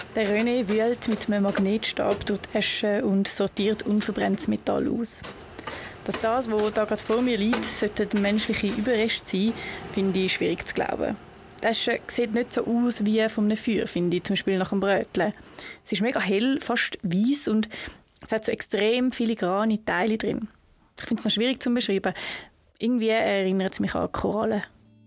Der René wühlt mit einem Magnetstab durch die Asche und sortiert unverbrenntes Metall aus. Dass das, was da gerade vor mir liegt, sollten menschliche Überreste sein, finde ich schwierig zu glauben. Die Asche sieht nicht so aus wie von einem Feuer, finde ich, zum Beispiel nach einem Brötchen. Es ist mega hell, fast weiss und es hat so extrem filigrane Teile drin. Ich finde es noch schwierig zu beschreiben. Irgendwie erinnert es mich an Korallen.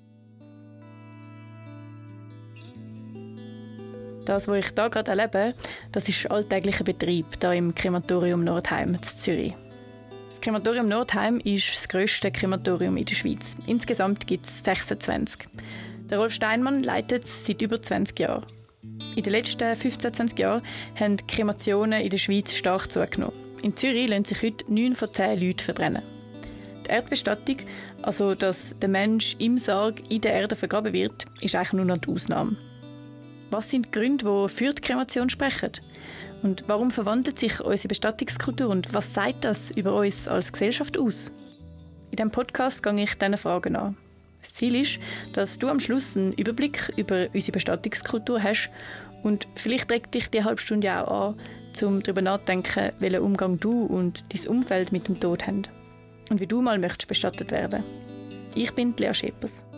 Das, was ich hier gerade erlebe, das ist alltäglicher Betrieb hier im Krematorium Nordheim in Zürich. Das Krematorium Nordheim ist das grösste Krematorium in der Schweiz. Insgesamt gibt es 26. Der Rolf Steinmann leitet es seit über 20 Jahren. In den letzten 15-20 Jahren haben die Kremationen in der Schweiz stark zugenommen. In Zürich lassen sich heute 9 von 10 Leuten verbrennen. Die Erdbestattung, also dass der Mensch im Sarg in der Erde vergraben wird, ist eigentlich nur noch die Ausnahme. Was sind die Gründe, die für die Kremation sprechen? Und warum verwandelt sich unsere Bestattungskultur und was sagt das über uns als Gesellschaft aus? In diesem Podcast gehe ich diesen Fragen an. Das Ziel ist, dass du am Schluss einen Überblick über unsere Bestattungskultur hast und vielleicht regt dich die halbe Stunde auch an, um darüber nachzudenken, welchen Umgang du und dein Umfeld mit dem Tod haben und wie du mal möchtest bestattet werden. Ich bin Lea Schepers.